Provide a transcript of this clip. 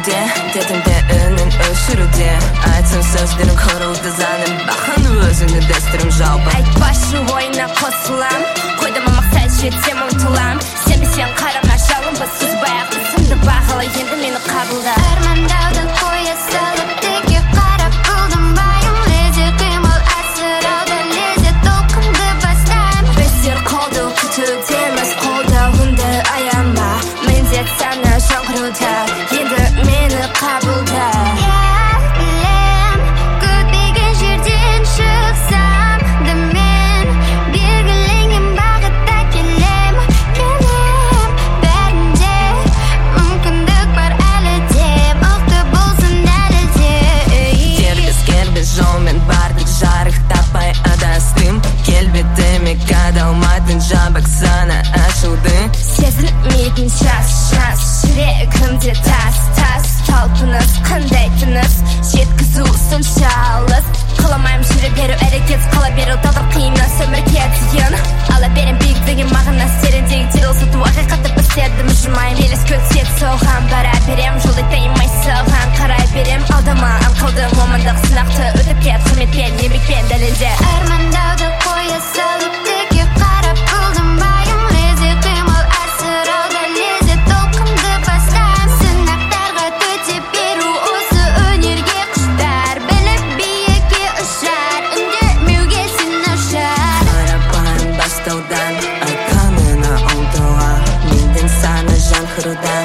сүруде, детімде үнін өшіруде. Айтсын сөздерін қырылды заңын, бақын өзіңді дәстірім жалпы. Айтпашы ойына қосылам, қойдама мақсат жетсем ұмтылам. Сенбесең қараңа жалынба, сызбай-ақ сынды бағала, енді мені қабылда. Армандауды қоя салып, теке қарап қылдым байым. Лезде қимыл асырауды, лезде толқынды бастайым. Біздер қолды күтудеміз, қолдауынды аянба. Міндет сана жаңғыруда, енді мені қабылда. Білем, күтпеген жерден шықсам да мен белгіленген бағытта келем. Бәрінде мүмкіндік бар әлі де, мықты болсын әлі де. Кербіз жолмен бардық, жарық таппай адастым. Келбетіме қадалмайтын жабық сана ашылды. Сезілмейтін шас, жүрегімде тас. Талпыныс, қандай тыныс, жеткізу сонша алыс. Қаламайым жүре беру, әрекет қала беру, тағдыр қиыннан өмірге дейін. Ала берем биіктеген мағына серендегі теріл сату, ақиқатты біздерді мұжымайым. Елес көтсет соған бара берем, жолды таймай соған қарай берем. Алдама аңқылдым момындық сынақты, өтіп кет құрметпен, еңбекпен дәлелде. Армандауды қоя салып, теке қарап қылдым байым. Лезде қимыл асырауды, лезде толқынды бастайым. Сынақтарға төтеп беру, осы өнерге құштар. Біліп биікке ұшар, үндемеуге сен ұшар. Қарапайым бастаудан, айқанына ұмтыла. Менден саны жаңғырудан.